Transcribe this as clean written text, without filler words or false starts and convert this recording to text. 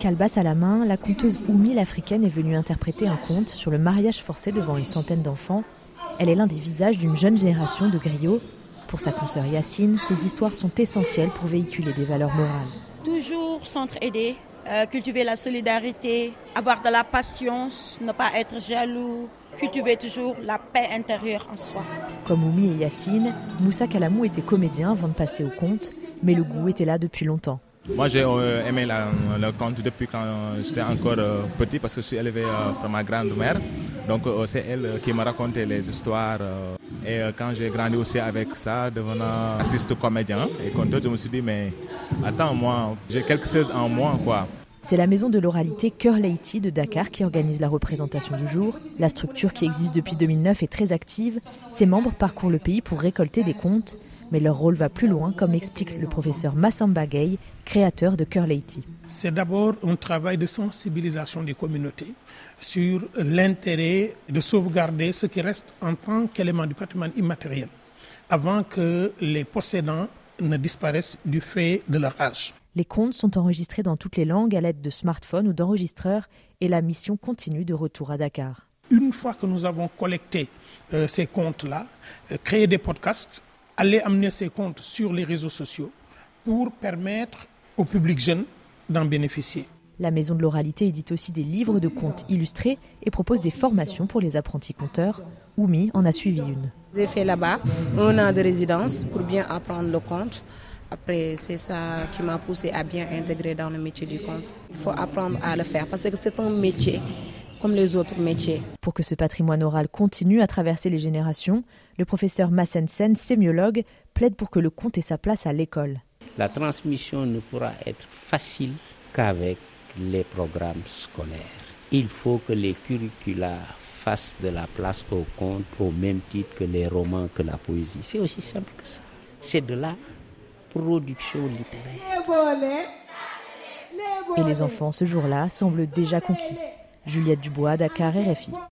calebasse à la main, la conteuse Oumi l'Africaine est venue interpréter un conte sur le mariage forcé devant une centaine d'enfants. Elle est l'un des visages d'une jeune génération de griots. Pour sa consoeur Yacine, ces histoires sont essentielles pour véhiculer des valeurs morales. Toujours s'entraider, cultiver la solidarité, avoir de la patience, ne pas être jaloux, cultiver toujours la paix intérieure en soi. Comme Oumi et Yacine, Moussa Kalamou était comédien avant de passer au conte, mais le goût était là depuis longtemps. Moi j'ai aimé le conte depuis quand j'étais encore petit parce que je suis élevé par ma grand-mère. Donc c'est elle qui me racontait les histoires. Et quand j'ai grandi aussi avec ça, devenant artiste comédien et conteur, je me suis dit mais attends, moi j'ai quelque chose en moi quoi. C'est la maison de l'oralité Cœur Leïti de Dakar qui organise la représentation du jour. La structure qui existe depuis 2009 est très active. Ses membres parcourent le pays pour récolter des contes. Mais leur rôle va plus loin, comme l'explique le professeur Massamba Gueye, créateur de Cœur Leïti. C'est d'abord un travail de sensibilisation des communautés sur l'intérêt de sauvegarder ce qui reste en tant qu'élément du patrimoine immatériel avant que les possédants ne disparaissent du fait de leur âge. Les contes sont enregistrés dans toutes les langues à l'aide de smartphones ou d'enregistreurs et la mission continue de retour à Dakar. Une fois que nous avons collecté ces contes-là, créé des podcasts, aller amener ces contes sur les réseaux sociaux pour permettre au public jeune d'en bénéficier. La maison de l'oralité édite aussi des livres de contes illustrés et propose des formations pour les apprentis conteurs. Oumi en a suivi une. J'ai fait là-bas 1 an de résidence pour bien apprendre le conte. Après, c'est ça qui m'a poussé à bien intégrer dans le métier du conte. Il faut apprendre à le faire parce que c'est un métier comme les autres métiers. Pour que ce patrimoine oral continue à traverser les générations, le professeur Massen Sen, sémiologue, plaide pour que le conte ait sa place à l'école. La transmission ne pourra être facile qu'avec les programmes scolaires. Il faut que les curricula fassent de la place au conte au même titre que les romans, que la poésie. C'est aussi simple que ça. C'est de la production littéraire. Et les enfants, ce jour-là, semblent déjà conquis. Juliette Dubois, Dakar, RFI.